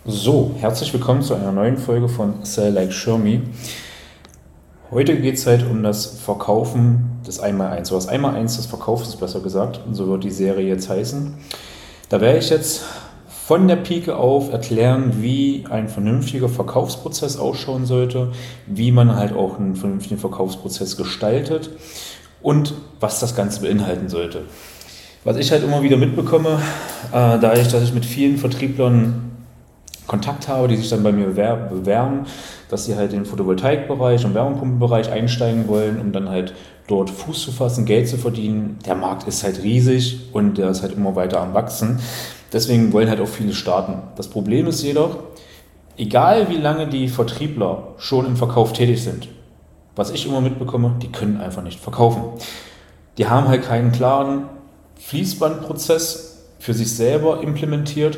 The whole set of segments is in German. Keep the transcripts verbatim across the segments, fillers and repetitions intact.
So, herzlich willkommen zu einer neuen Folge von Sell Like Show Me. Heute geht es halt um das Verkaufen des Einmaleins, oder das Einmaleins des Verkaufs, besser gesagt. Und so wird die Serie jetzt heißen. Da werde ich jetzt von der Pike auf erklären, wie ein vernünftiger Verkaufsprozess ausschauen sollte, wie man halt auch einen vernünftigen Verkaufsprozess gestaltet und was das Ganze beinhalten sollte. Was ich halt immer wieder mitbekomme, äh, dadurch, dass ich mit vielen Vertrieblern Kontakt habe, die sich dann bei mir bewerben, dass sie halt in den Photovoltaikbereich und Wärmepumpenbereich einsteigen wollen, um dann halt dort Fuß zu fassen, Geld zu verdienen. Der Markt ist halt riesig und der ist halt immer weiter am Wachsen. Deswegen wollen halt auch viele starten. Das Problem ist jedoch, egal wie lange die Vertriebler schon im Verkauf tätig sind, was ich immer mitbekomme, die können einfach nicht verkaufen. Die haben halt keinen klaren Fließbandprozess für sich selber implementiert.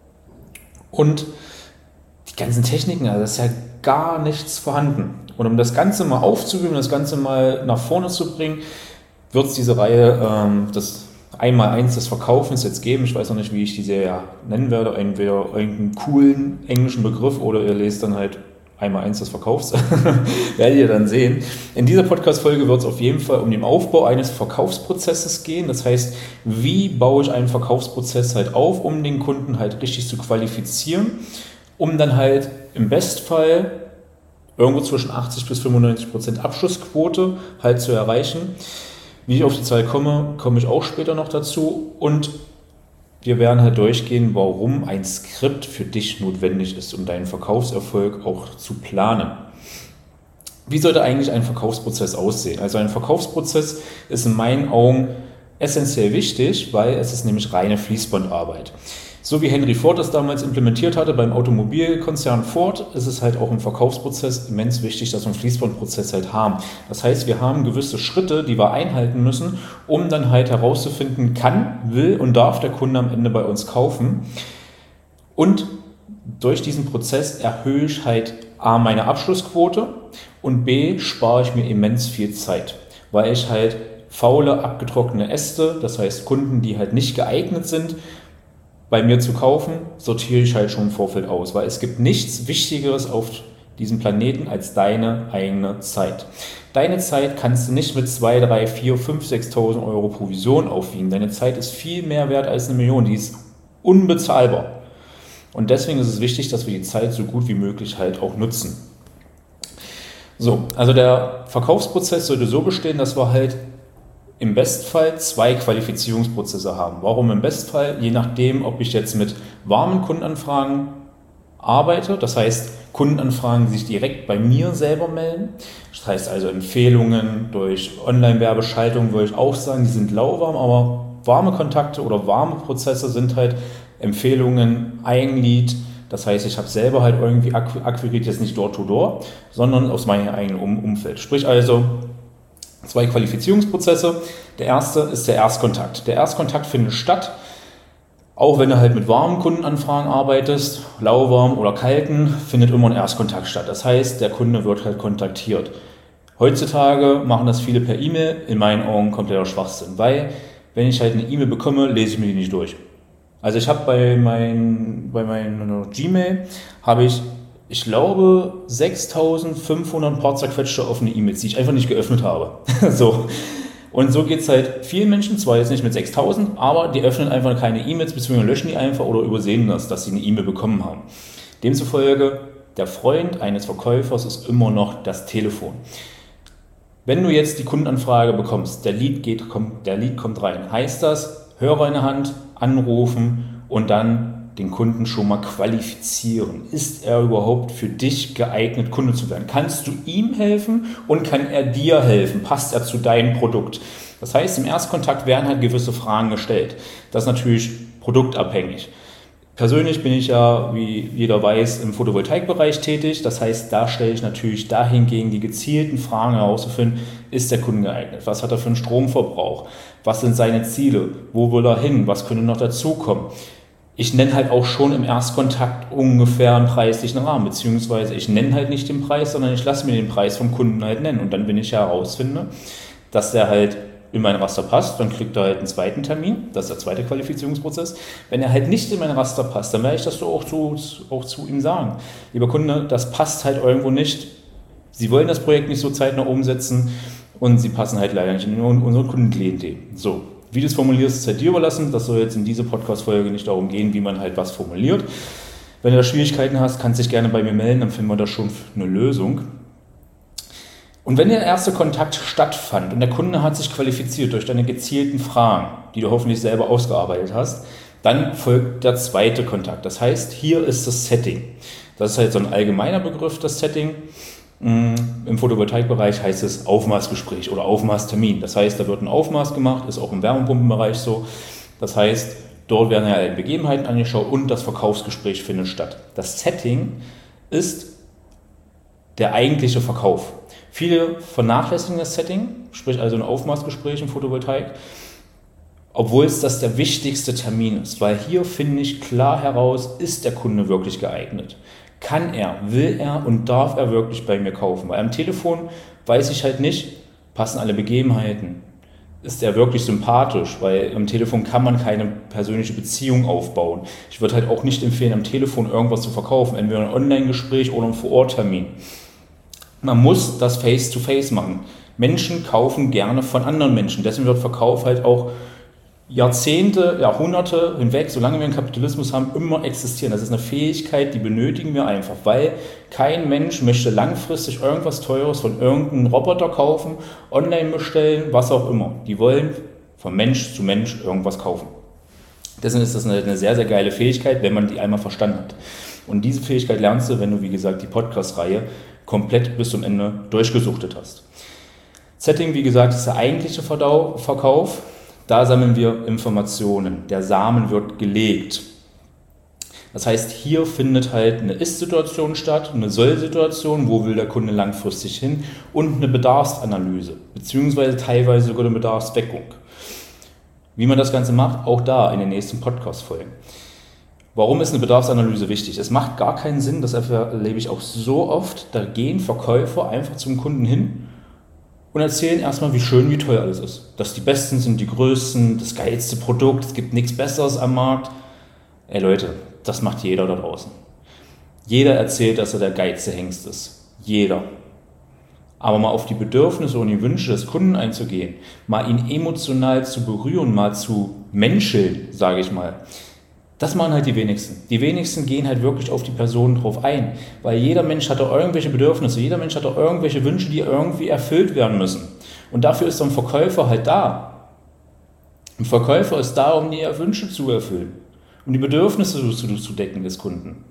Und die ganzen Techniken, also das ist halt gar nichts vorhanden. Und um das Ganze mal aufzuwühlen, das Ganze mal nach vorne zu bringen, wird es diese Reihe, ähm, das Einmaleins des Verkaufens jetzt geben. Ich weiß noch nicht, wie ich die Serie nennen werde. Entweder irgendeinen coolen englischen Begriff oder ihr lest dann halt Einmaleins des Verkaufs. Werdet ihr dann sehen. In dieser Podcast-Folge wird es auf jeden Fall um den Aufbau eines Verkaufsprozesses gehen. Das heißt, wie baue ich einen Verkaufsprozess halt auf, um den Kunden halt richtig zu qualifizieren, um dann halt im Bestfall irgendwo zwischen achtzig bis fünfundneunzig Prozent Abschlussquote halt zu erreichen. Wie ich auf die Zahl komme, komme ich auch später noch dazu. Und wir werden halt durchgehen, warum ein Skript für dich notwendig ist, um deinen Verkaufserfolg auch zu planen. Wie sollte eigentlich ein Verkaufsprozess aussehen? Also ein Verkaufsprozess ist in meinen Augen essentiell wichtig, weil es ist nämlich reine Fließbandarbeit. So wie Henry Ford das damals implementiert hatte beim Automobilkonzern Ford, ist es halt auch im Verkaufsprozess immens wichtig, dass wir einen Fließbandprozess halt haben. Das heißt, wir haben gewisse Schritte, die wir einhalten müssen, um dann halt herauszufinden, kann, will und darf der Kunde am Ende bei uns kaufen. Und durch diesen Prozess erhöhe ich halt A, meine Abschlussquote und B, spare ich mir immens viel Zeit, weil ich halt faule, abgetrocknete Äste, das heißt Kunden, die halt nicht geeignet sind, bei mir zu kaufen, sortiere ich halt schon im Vorfeld aus, weil es gibt nichts Wichtigeres auf diesem Planeten als deine eigene Zeit. Deine Zeit kannst du nicht mit zwei, drei, vier, fünf, sechstausend Euro Provision aufwiegen. Deine Zeit ist viel mehr wert als eine Million, die ist unbezahlbar. Und deswegen ist es wichtig, dass wir die Zeit so gut wie möglich halt auch nutzen. So, also der Verkaufsprozess sollte so bestehen, dass wir halt im Bestfall zwei Qualifizierungsprozesse haben. Warum im Bestfall? Je nachdem, ob ich jetzt mit warmen Kundenanfragen arbeite, das heißt Kundenanfragen, die sich direkt bei mir selber melden. Das heißt also Empfehlungen durch Online-Werbeschaltung, würde ich auch sagen, die sind lauwarm, aber warme Kontakte oder warme Prozesse sind halt Empfehlungen, Eigenlead. Das heißt, ich habe selber halt irgendwie akquiriert, jetzt nicht Door-to-Door, sondern aus meinem eigenen Umfeld. Sprich also, zwei Qualifizierungsprozesse. Der erste ist der Erstkontakt. Der Erstkontakt findet statt, auch wenn du halt mit warmen Kundenanfragen arbeitest, lauwarm oder kalten, findet immer ein Erstkontakt statt. Das heißt, der Kunde wird halt kontaktiert. Heutzutage machen das viele per E-Mail, in meinen Augen kompletter Schwachsinn, weil wenn ich halt eine E-Mail bekomme, lese ich mir die nicht durch. Also ich habe bei mein, bei meiner Gmail habe ich Ich glaube, sechstausendfünfhundert paar zerquetschte offene E-Mails, die ich einfach nicht geöffnet habe. so. Und so geht es halt vielen Menschen, zwar jetzt nicht mit sechstausend, aber die öffnen einfach keine E-Mails, beziehungsweise löschen die einfach oder übersehen das, dass sie eine E-Mail bekommen haben. Demzufolge, der Freund eines Verkäufers ist immer noch das Telefon. Wenn du jetzt die Kundenanfrage bekommst, der Lead, geht, kommt, der Lead kommt rein, heißt das, Hörer in der Hand, anrufen und dann den Kunden schon mal qualifizieren. Ist er überhaupt für dich geeignet, Kunde zu werden? Kannst du ihm helfen und kann er dir helfen? Passt er zu deinem Produkt? Das heißt, im Erstkontakt werden halt gewisse Fragen gestellt. Das ist natürlich produktabhängig. Persönlich bin ich ja, wie jeder weiß, im Photovoltaikbereich tätig. Das heißt, da stelle ich natürlich dahingegen die gezielten Fragen herauszufinden, ist der Kunde geeignet? Was hat er für einen Stromverbrauch? Was sind seine Ziele? Wo will er hin? Was könnte noch dazukommen? Ich nenne halt auch schon im Erstkontakt ungefähr einen preislichen Rahmen, beziehungsweise ich nenne halt nicht den Preis, sondern ich lasse mir den Preis vom Kunden halt nennen und dann, wenn ich herausfinde, dass der halt in mein Raster passt, dann kriegt er halt einen zweiten Termin, das ist der zweite Qualifizierungsprozess. Wenn er halt nicht in mein Raster passt, dann werde ich das so auch zu, auch zu ihm sagen. Lieber Kunde, das passt halt irgendwo nicht. Sie wollen das Projekt nicht so zeitnah umsetzen und Sie passen halt leider nicht in unsere Kundenklientel. So, wie du es formulierst, ist halt dir überlassen. Das soll jetzt in dieser Podcast-Folge nicht darum gehen, wie man halt was formuliert. Wenn du da Schwierigkeiten hast, kannst du dich gerne bei mir melden, dann finden wir da schon eine Lösung. Und wenn der erste Kontakt stattfand und der Kunde hat sich qualifiziert durch deine gezielten Fragen, die du hoffentlich selber ausgearbeitet hast, dann folgt der zweite Kontakt. Das heißt, hier ist das Setting. Das ist halt so ein allgemeiner Begriff, das Setting. Im Photovoltaikbereich heißt es Aufmaßgespräch oder Aufmaßtermin. Das heißt, da wird ein Aufmaß gemacht, ist auch im Wärmepumpenbereich so. Das heißt, dort werden ja alle Begebenheiten angeschaut und das Verkaufsgespräch findet statt. Das Setting ist der eigentliche Verkauf. Viele vernachlässigen das Setting, sprich also ein Aufmaßgespräch im Photovoltaik, obwohl es das der wichtigste Termin ist, weil hier finde ich klar heraus, ist der Kunde wirklich geeignet? Kann er, will er und darf er wirklich bei mir kaufen? Weil am Telefon weiß ich halt nicht, passen alle Begebenheiten? Ist er wirklich sympathisch? Weil am Telefon kann man keine persönliche Beziehung aufbauen. Ich würde halt auch nicht empfehlen, am Telefon irgendwas zu verkaufen, entweder ein Online-Gespräch oder ein Vor-Ort-Termin. Man muss das Face-to-Face machen. Menschen kaufen gerne von anderen Menschen. Deswegen wird Verkauf halt auch Jahrzehnte, Jahrhunderte hinweg, solange wir einen Kapitalismus haben, immer existieren. Das ist eine Fähigkeit, die benötigen wir einfach, weil kein Mensch möchte langfristig irgendwas Teures von irgendeinem Roboter kaufen, online bestellen, was auch immer. Die wollen von Mensch zu Mensch irgendwas kaufen. Deswegen ist das eine, eine sehr, sehr geile Fähigkeit, wenn man die einmal verstanden hat. Und diese Fähigkeit lernst du, wenn du, wie gesagt, die Podcast-Reihe komplett bis zum Ende durchgesuchtet hast. Setting, wie gesagt, ist der eigentliche Verdau- Verkauf. Da sammeln wir Informationen. Der Samen wird gelegt. Das heißt, hier findet halt eine Ist-Situation statt, eine Soll-Situation, wo will der Kunde langfristig hin und eine Bedarfsanalyse, beziehungsweise teilweise sogar eine Bedarfsweckung. Wie man das Ganze macht, auch da in den nächsten Podcast-Folgen. Warum ist eine Bedarfsanalyse wichtig? Es macht gar keinen Sinn, das erlebe ich auch so oft, da gehen Verkäufer einfach zum Kunden hin und erzählen erstmal, wie schön, wie toll alles ist. Dass die Besten sind, die Größten, das geilste Produkt, es gibt nichts Besseres am Markt. Ey Leute, das macht jeder da draußen. Jeder erzählt, dass er der geilste Hengst ist. Jeder. Aber mal auf die Bedürfnisse und die Wünsche des Kunden einzugehen, mal ihn emotional zu berühren, mal zu menscheln, sage ich mal, das machen halt die wenigsten. Die wenigsten gehen halt wirklich auf die Person drauf ein, weil jeder Mensch hat da irgendwelche Bedürfnisse, jeder Mensch hat da irgendwelche Wünsche, die irgendwie erfüllt werden müssen. Und dafür ist so ein Verkäufer halt da. Ein Verkäufer ist da, um die Wünsche zu erfüllen, um die Bedürfnisse zu, zu decken des Kunden.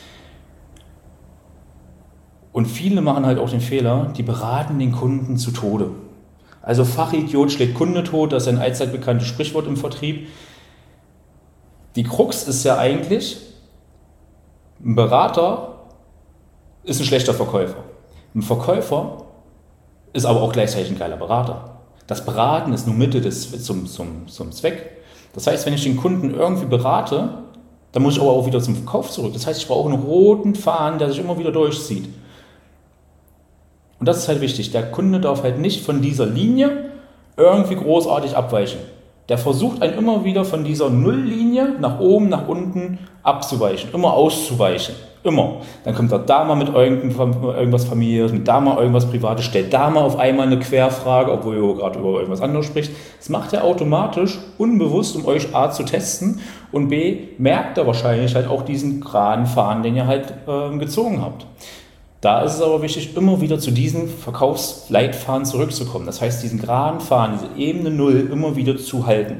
Und viele machen halt auch den Fehler, die beraten den Kunden zu Tode. Also Fachidiot schlägt Kunde tot, das ist ein allzeit bekanntes Sprichwort im Vertrieb. Die Krux ist ja eigentlich, ein Berater ist ein schlechter Verkäufer. Ein Verkäufer ist aber auch gleichzeitig ein geiler Berater. Das Beraten ist nur Mittel des, zum, zum, zum Zweck. Das heißt, wenn ich den Kunden irgendwie berate, dann muss ich aber auch wieder zum Verkauf zurück. Das heißt, ich brauche einen roten Faden, der sich immer wieder durchzieht. Und das ist halt wichtig. Der Kunde darf halt nicht von dieser Linie irgendwie großartig abweichen. Der versucht einen immer wieder von dieser Nulllinie nach oben, nach unten abzuweichen, immer auszuweichen, immer. Dann kommt er da mal mit irgendwas Familiäres, mit da mal irgendwas Privates, stellt da mal auf einmal eine Querfrage, obwohl ihr gerade über irgendwas anderes spricht. Das macht er automatisch, unbewusst, um euch A zu testen und B merkt er wahrscheinlich halt auch diesen geraden Faden, den ihr halt äh, gezogen habt. Da ist es aber wichtig, immer wieder zu diesen Verkaufsleitfaden zurückzukommen. Das heißt, diesen geraden Faden, diese Ebene Null immer wieder zu halten.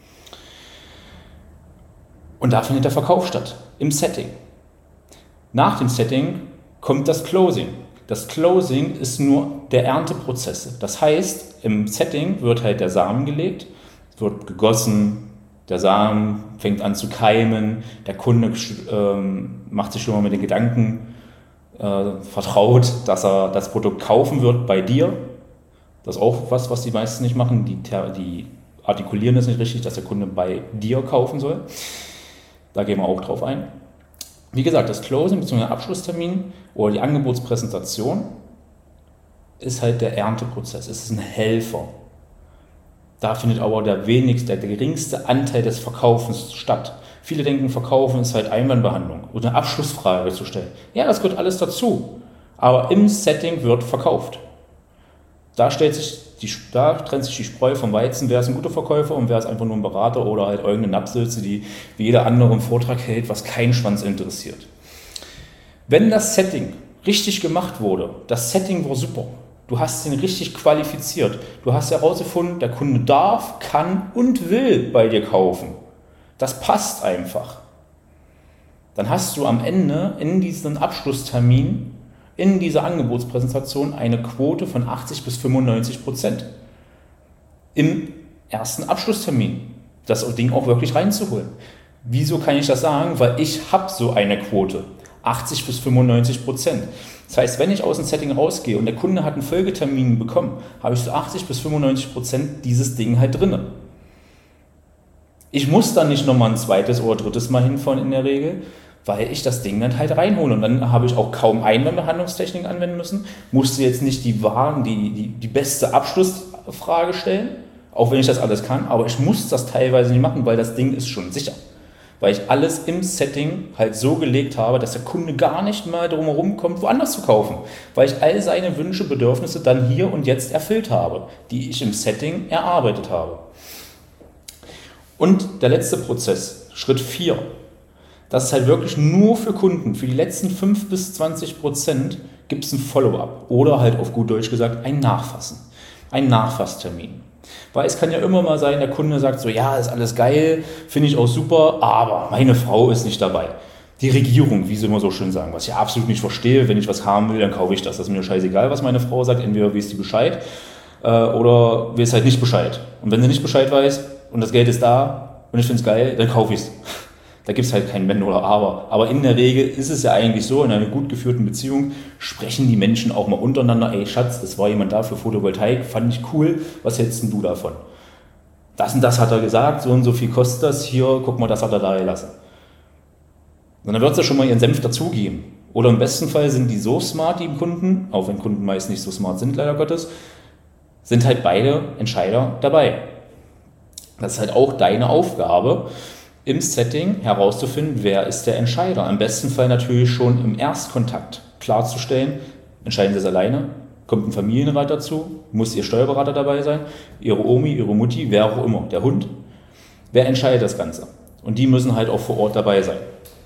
Und da findet der Verkauf statt, im Setting. Nach dem Setting kommt das Closing. Das Closing ist nur der Ernteprozess. Das heißt, im Setting wird halt der Samen gelegt, wird gegossen, der Samen fängt an zu keimen, der Kunde ähm, macht sich schon mal mit den Gedanken Äh, vertraut, dass er das Produkt kaufen wird bei dir. Das ist auch was, was die meisten nicht machen. Die, die artikulieren das nicht richtig, dass der Kunde bei dir kaufen soll. Da gehen wir auch drauf ein. Wie gesagt, das Closing bzw. der Abschlusstermin oder die Angebotspräsentation ist halt der Ernteprozess. Es ist ein Helfer. Da findet aber der wenigste, der geringste Anteil des Verkaufens statt. Viele denken, Verkaufen ist halt Einwandbehandlung oder eine Abschlussfrage zu stellen. Ja, das gehört alles dazu. Aber im Setting wird verkauft. Da, stellt sich die, da trennt sich die Spreu vom Weizen. Wer ist ein guter Verkäufer und wer ist einfach nur ein Berater oder halt irgendeine Napsülze, die wie jeder andere einen Vortrag hält, was keinen Schwanz interessiert. Wenn das Setting richtig gemacht wurde, das Setting war super, du hast ihn richtig qualifiziert, du hast herausgefunden, der Kunde darf, kann und will bei dir kaufen. Das passt einfach. Dann hast du am Ende in diesem Abschlusstermin, in dieser Angebotspräsentation eine Quote von achtzig bis fünfundneunzig Prozent. Im ersten Abschlusstermin, das Ding auch wirklich reinzuholen. Wieso kann ich das sagen? Weil ich habe so eine Quote, achtzig bis fünfundneunzig Prozent. Das heißt, wenn ich aus dem Setting rausgehe und der Kunde hat einen Folgetermin bekommen, habe ich so achtzig bis fünfundneunzig Prozent dieses Ding halt drin. Ich muss dann nicht nochmal ein zweites oder drittes Mal hinfahren in der Regel, weil ich das Ding dann halt reinhole. Und dann habe ich auch kaum Einwandbehandlungstechnik anwenden müssen, musste jetzt nicht die wahren, die, die, die beste Abschlussfrage stellen, auch wenn ich das alles kann, aber ich muss das teilweise nicht machen, weil das Ding ist schon sicher. Weil ich alles im Setting halt so gelegt habe, dass der Kunde gar nicht mal drum herum kommt, woanders zu kaufen. Weil ich all seine Wünsche, Bedürfnisse dann hier und jetzt erfüllt habe, die ich im Setting erarbeitet habe. Und der letzte Prozess, Schritt vier, das ist halt wirklich nur für Kunden. Für die letzten fünf bis zwanzig Prozent gibt es ein Follow-up oder halt auf gut Deutsch gesagt ein Nachfassen, ein Nachfasstermin. Weil es kann ja immer mal sein, der Kunde sagt so, ja, ist alles geil, finde ich auch super, aber meine Frau ist nicht dabei. Die Regierung, wie sie immer so schön sagen, was ich absolut nicht verstehe, wenn ich was haben will, dann kaufe ich das. Das ist mir scheißegal, was meine Frau sagt, entweder weiß sie Bescheid äh, oder weiß halt nicht Bescheid. Und wenn sie nicht Bescheid weiß und das Geld ist da und ich finde es geil, dann kaufe ich es. Da gibt es halt kein Wenn oder Aber. Aber in der Regel ist es ja eigentlich so, in einer gut geführten Beziehung sprechen die Menschen auch mal untereinander, ey Schatz, es war jemand da für Photovoltaik, fand ich cool, was hältst denn du davon? Das und das hat er gesagt, so und so viel kostet das, hier, guck mal, das hat er da gelassen. Und dann wird es ja schon mal ihren Senf dazugeben. Oder im besten Fall sind die so smart, die Kunden, auch wenn Kunden meist nicht so smart sind, leider Gottes, sind halt beide Entscheider dabei. Das ist halt auch deine Aufgabe, im Setting herauszufinden, wer ist der Entscheider. Im besten Fall natürlich schon im Erstkontakt klarzustellen, entscheiden Sie es alleine, kommt ein Familienrat dazu, muss Ihr Steuerberater dabei sein, Ihre Omi, Ihre Mutti, wer auch immer, der Hund. Wer entscheidet das Ganze? Und die müssen halt auch vor Ort dabei sein.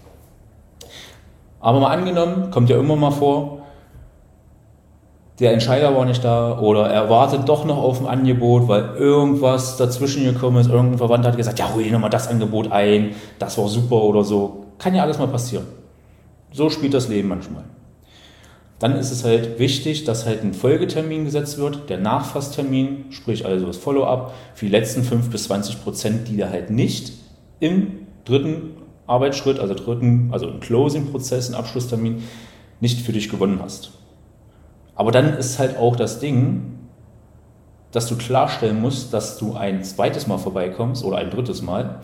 Aber mal angenommen, kommt ja immer mal vor, der Entscheider war nicht da oder er wartet doch noch auf ein Angebot, weil irgendwas dazwischen gekommen ist, irgendein Verwandter hat gesagt, ja, hol dir nochmal das Angebot ein, das war super oder so. Kann ja alles mal passieren. So spielt das Leben manchmal. Dann ist es halt wichtig, dass halt ein Folgetermin gesetzt wird, der Nachfasstermin, sprich also das Follow-up, für die letzten fünf bis zwanzig Prozent, die da halt nicht im dritten Arbeitsschritt, also dritten, also im Closing-Prozess, im Abschlusstermin, nicht für dich gewonnen hast. Aber dann ist halt auch das Ding, dass du klarstellen musst, dass du ein zweites Mal vorbeikommst oder ein drittes Mal.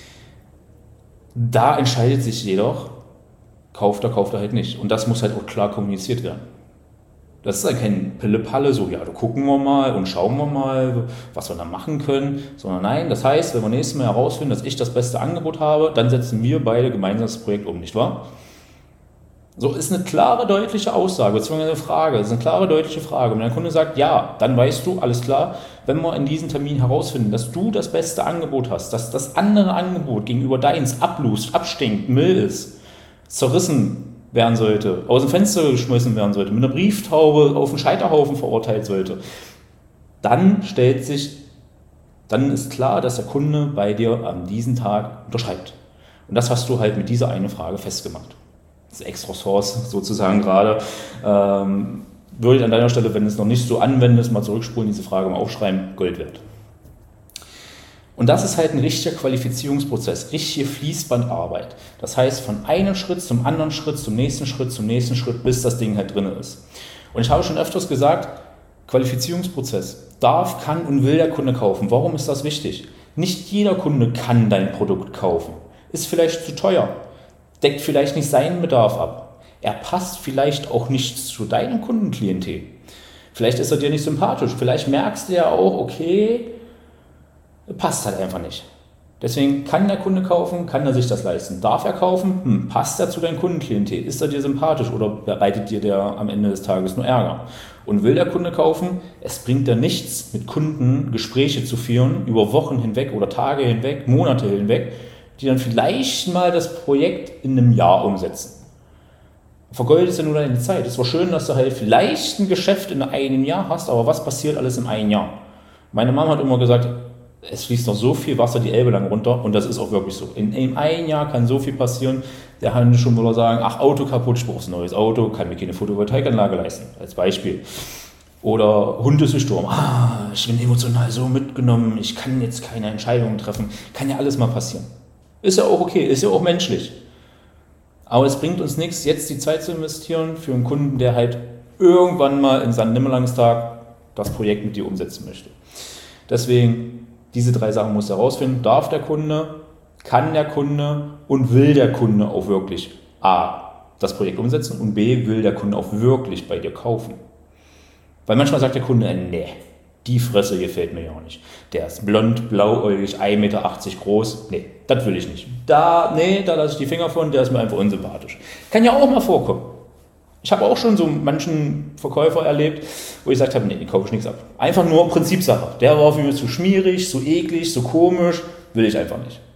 Da entscheidet sich jedoch, kauft er, kauft er halt nicht. Und das muss halt auch klar kommuniziert werden. Das ist halt kein Pille-Palle, so, ja, da gucken wir mal und schauen wir mal, was wir da machen können. Sondern nein, das heißt, wenn wir nächstes Mal herausfinden, dass ich das beste Angebot habe, dann setzen wir beide gemeinsam das Projekt um, nicht wahr? So ist eine klare, deutliche Aussage, beziehungsweise eine Frage, das ist eine klare, deutliche Frage. Wenn der Kunde sagt, ja, dann weißt du, alles klar, wenn wir in diesem Termin herausfinden, dass du das beste Angebot hast, dass das andere Angebot gegenüber deins ablust, abstinkt, Müll ist, zerrissen werden sollte, aus dem Fenster geschmissen werden sollte, mit einer Brieftaube auf den Scheiterhaufen verurteilt sollte, dann stellt sich, dann ist klar, dass der Kunde bei dir an diesem Tag unterschreibt. Und das hast du halt mit dieser einen Frage festgemacht. Das Extra Source sozusagen gerade, ähm, würde ich an deiner Stelle, wenn du es noch nicht so anwendest, mal zurückspulen, diese Frage mal aufschreiben, Gold wert. Und das ist halt ein richtiger Qualifizierungsprozess, richtige Fließbandarbeit. Das heißt, von einem Schritt zum anderen Schritt, zum nächsten Schritt, zum nächsten Schritt, bis das Ding halt drin ist. Und ich habe schon öfters gesagt, Qualifizierungsprozess, darf, kann und will der Kunde kaufen. Warum ist das wichtig? Nicht jeder Kunde kann dein Produkt kaufen. Ist vielleicht zu teuer. Deckt vielleicht nicht seinen Bedarf ab. Er passt vielleicht auch nicht zu deinem Kundenklientel. Vielleicht ist er dir nicht sympathisch. Vielleicht merkst du ja auch, okay, passt halt einfach nicht. Deswegen kann der Kunde kaufen, kann er sich das leisten. Darf er kaufen? Hm, passt er zu deinem Kundenklientel? Ist er dir sympathisch oder bereitet dir der am Ende des Tages nur Ärger? Und will der Kunde kaufen? Es bringt ja nichts, mit Kunden Gespräche zu führen, über Wochen hinweg oder Tage hinweg, Monate hinweg, die dann vielleicht mal das Projekt in einem Jahr umsetzen. Vergeudest ja nur deine Zeit. Es war schön, dass du halt vielleicht ein Geschäft in einem Jahr hast, aber was passiert alles in einem Jahr? Meine Mama hat immer gesagt, es fließt noch so viel Wasser die Elbe lang runter und das ist auch wirklich so. In, in einem Jahr kann so viel passieren, der Handel schon wieder sagen, ach, Auto kaputt, ich brauche ein neues Auto, kann mir keine Photovoltaikanlage leisten, als Beispiel. Oder Hund ist gestorben, ah, ich bin emotional so mitgenommen, ich kann jetzt keine Entscheidungen treffen, kann ja alles mal passieren. Ist ja auch okay, ist ja auch menschlich. Aber es bringt uns nichts, jetzt die Zeit zu investieren für einen Kunden, der halt irgendwann mal in seinem Nimmerlangstag das Projekt mit dir umsetzen möchte. Deswegen, diese drei Sachen muss er herausfinden. Darf der Kunde, kann der Kunde und will der Kunde auch wirklich A, das Projekt umsetzen und B, will der Kunde auch wirklich bei dir kaufen. Weil manchmal sagt der Kunde, nee, die Fresse gefällt mir ja auch nicht. Der ist blond, blauäugig, ein Meter achtzig groß. Nee, das will ich nicht. Da, nee, da lasse ich die Finger von, der ist mir einfach unsympathisch. Kann ja auch mal vorkommen. Ich habe auch schon so manchen Verkäufer erlebt, wo ich gesagt habe, nee, den kaufe ich nichts ab. Einfach nur Prinzipsache. Der war für mich zu schmierig, so eklig, so komisch, will ich einfach nicht.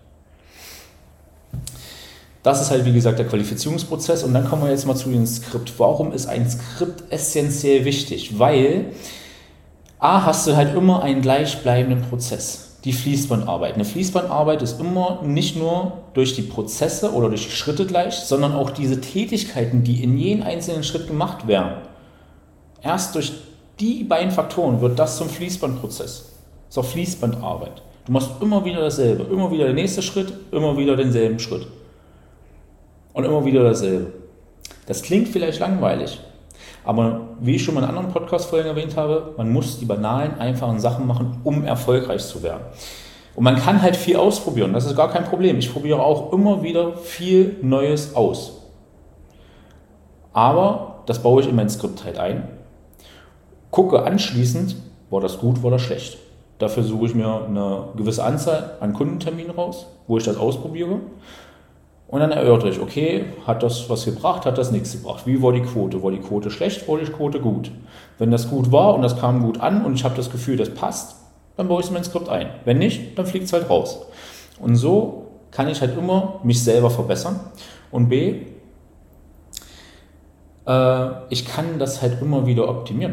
Das ist halt, wie gesagt, der Qualifizierungsprozess. Und dann kommen wir jetzt mal zu dem Skript. Warum ist ein Skript essentiell wichtig? Weil A, hast du halt immer einen gleichbleibenden Prozess. Die Fließbandarbeit. Eine Fließbandarbeit ist immer nicht nur durch die Prozesse oder durch die Schritte gleich, sondern auch diese Tätigkeiten, die in jedem einzelnen Schritt gemacht werden. Erst durch die beiden Faktoren wird das zum Fließbandprozess, zur Fließbandarbeit. Du machst immer wieder dasselbe, immer wieder der nächste Schritt, immer wieder denselben Schritt. Und immer wieder dasselbe. Das klingt vielleicht langweilig, aber wie ich schon mal in anderen Podcast-Folgen erwähnt habe, man muss die banalen, einfachen Sachen machen, um erfolgreich zu werden. Und man kann halt viel ausprobieren, das ist gar kein Problem. Ich probiere auch immer wieder viel Neues aus. Aber das baue ich in mein Skript halt ein. Gucke anschließend, war das gut, war das schlecht. Dafür suche ich mir eine gewisse Anzahl an Kundenterminen raus, wo ich das ausprobiere. Und dann erörtere ich, okay, hat das was gebracht, hat das nichts gebracht? Wie war die Quote? War die Quote schlecht, war die Quote gut? Wenn das gut war und das kam gut an und ich habe das Gefühl, das passt, dann baue ich es in mein Skript ein. Wenn nicht, dann fliegt es halt raus. Und so kann ich halt immer mich selber verbessern. Und B, äh, ich kann das halt immer wieder optimieren.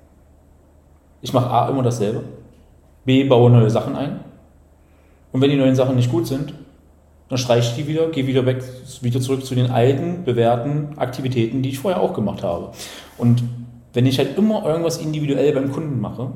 Ich mache A, immer dasselbe. B, baue neue Sachen ein. Und wenn die neuen Sachen nicht gut sind, dann streiche ich die wieder, gehe wieder weg, wieder zurück zu den alten, bewährten Aktivitäten, die ich vorher auch gemacht habe. Und wenn ich halt immer irgendwas individuell beim Kunden mache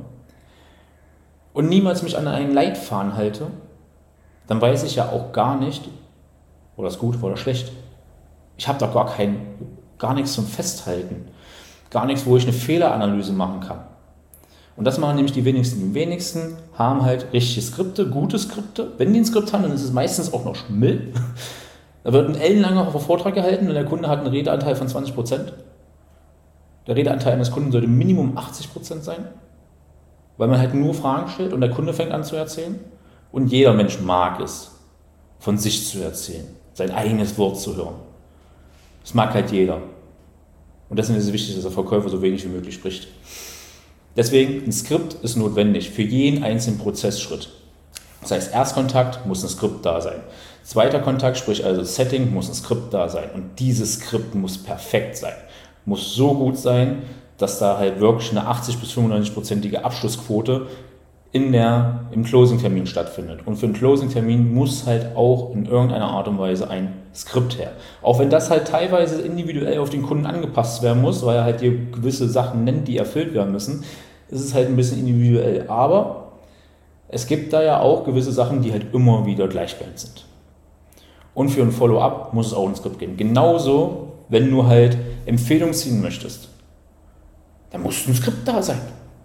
und niemals mich an einen Leitfaden halte, dann weiß ich ja auch gar nicht, war das gut, war das schlecht. Ich habe da gar kein, gar nichts zum Festhalten, gar nichts, wo ich eine Fehleranalyse machen kann. Und das machen nämlich die wenigsten. Die wenigsten haben halt richtige Skripte, gute Skripte. Wenn die ein Skript haben, dann ist es meistens auch noch Müll. Da wird ein ellenlanger Vortrag gehalten und der Kunde hat einen Redeanteil von zwanzig Prozent. Der Redeanteil eines Kunden sollte Minimum achtzig Prozent sein, weil man halt nur Fragen stellt und der Kunde fängt an zu erzählen. Und jeder Mensch mag es, von sich zu erzählen, sein eigenes Wort zu hören. Das mag halt jeder. Und deswegen ist es wichtig, dass der Verkäufer so wenig wie möglich spricht. Deswegen, ein Skript ist notwendig für jeden einzelnen Prozessschritt. Das heißt, Erstkontakt muss ein Skript da sein. Zweiter Kontakt, sprich also Setting, muss ein Skript da sein. Und dieses Skript muss perfekt sein. Muss so gut sein, dass da halt wirklich eine achtzig bis fünfundneunzig-prozentige Abschlussquote in der, im Closing-Termin stattfindet. Und für einen Closing-Termin muss halt auch in irgendeiner Art und Weise ein Skript her. Auch wenn das halt teilweise individuell auf den Kunden angepasst werden muss, weil er halt dir gewisse Sachen nennt, die erfüllt werden müssen, ist es halt ein bisschen individuell. Aber es gibt da ja auch gewisse Sachen, die halt immer wieder gleichbleibend sind. Und für ein Follow-up muss es auch ein Skript geben. Genauso, wenn du halt Empfehlungen ziehen möchtest, dann muss ein Skript da sein.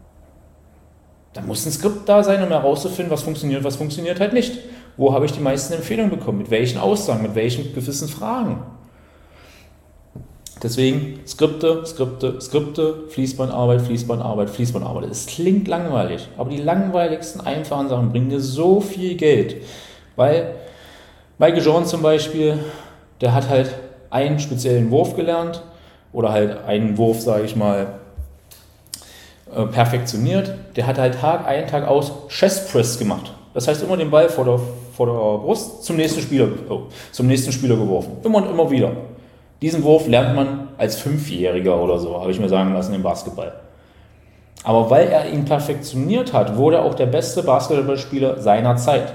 Da muss ein Skript da sein, um herauszufinden, was funktioniert, was funktioniert halt nicht. Wo habe ich die meisten Empfehlungen bekommen? Mit welchen Aussagen? Mit welchen gewissen Fragen? Deswegen Skripte, Skripte, Skripte, Fließbandarbeit, Fließbandarbeit, Fließbandarbeit. Es klingt langweilig, aber die langweiligsten, einfachen Sachen bringen dir so viel Geld. Weil Michael Jordan zum Beispiel, der hat halt einen speziellen Wurf gelernt oder halt einen Wurf, sage ich mal, äh, perfektioniert. Der hat halt Tag ein, Tag aus Chest Press gemacht. Das heißt, immer den Ball vor der, vor der Brust zum nächsten Spieler, oh, zum nächsten Spieler geworfen. Immer und immer wieder. Diesen Wurf lernt man als Fünfjähriger oder so, habe ich mir sagen lassen, im Basketball. Aber weil er ihn perfektioniert hat, wurde er auch der beste Basketballspieler seiner Zeit.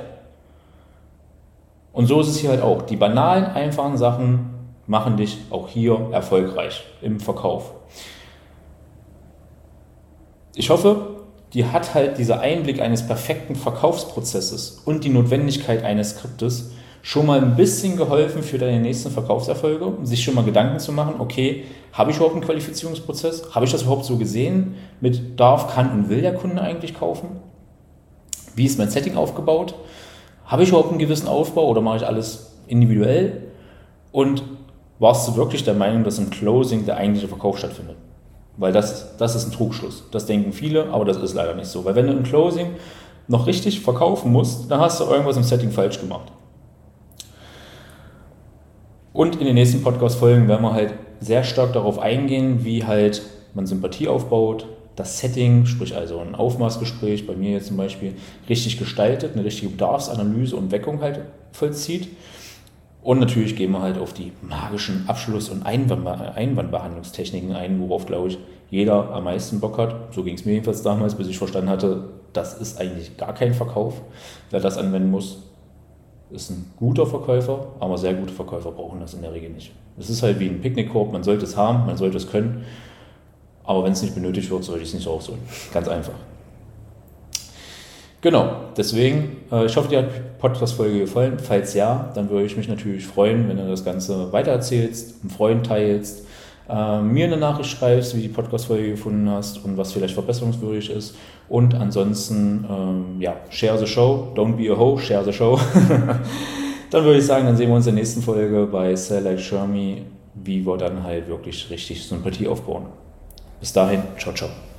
Und so ist es hier halt auch. Die banalen, einfachen Sachen machen dich auch hier erfolgreich im Verkauf. Ich hoffe, dir hat halt dieser Einblick eines perfekten Verkaufsprozesses und die Notwendigkeit eines Skriptes schon mal ein bisschen geholfen für deine nächsten Verkaufserfolge, um sich schon mal Gedanken zu machen, okay, habe ich überhaupt einen Qualifizierungsprozess? Habe ich das überhaupt so gesehen? Mit darf, kann und will der Kunde eigentlich kaufen? Wie ist mein Setting aufgebaut? Habe ich überhaupt einen gewissen Aufbau oder mache ich alles individuell? Und warst du wirklich der Meinung, dass im Closing der eigentliche Verkauf stattfindet? Weil das, das ist ein Trugschluss. Das denken viele, aber das ist leider nicht so. Weil wenn du im Closing noch richtig verkaufen musst, dann hast du irgendwas im Setting falsch gemacht. Und in den nächsten Podcast-Folgen werden wir halt sehr stark darauf eingehen, wie halt man Sympathie aufbaut, das Setting, sprich also ein Aufmaßgespräch, bei mir jetzt zum Beispiel, richtig gestaltet, eine richtige Bedarfsanalyse und Weckung halt vollzieht. Und natürlich gehen wir halt auf die magischen Abschluss- und Einwand- Einwandbehandlungstechniken ein, worauf, glaube ich, jeder am meisten Bock hat. So ging es mir jedenfalls damals, bis ich verstanden hatte, das ist eigentlich gar kein Verkauf. Wer das anwenden muss, ist ein guter Verkäufer, aber sehr gute Verkäufer brauchen das in der Regel nicht. Es ist halt wie ein Picknickkorb, man sollte es haben, man sollte es können, aber wenn es nicht benötigt wird, sollte ich es nicht rausholen. Ganz einfach. Genau, deswegen, äh, ich hoffe, dir hat die Podcast-Folge gefallen. Falls ja, dann würde ich mich natürlich freuen, wenn du das Ganze weitererzählst, einem Freund teilst, äh, mir eine Nachricht schreibst, wie du die Podcast-Folge gefunden hast und was vielleicht verbesserungswürdig ist. Und ansonsten, ähm, ja, share the show, don't be a hoe, share the show. Dann würde ich sagen, dann sehen wir uns in der nächsten Folge bei Sell Like Shermy, wie wir dann halt wirklich richtig Sympathie aufbauen. Bis dahin, ciao, ciao.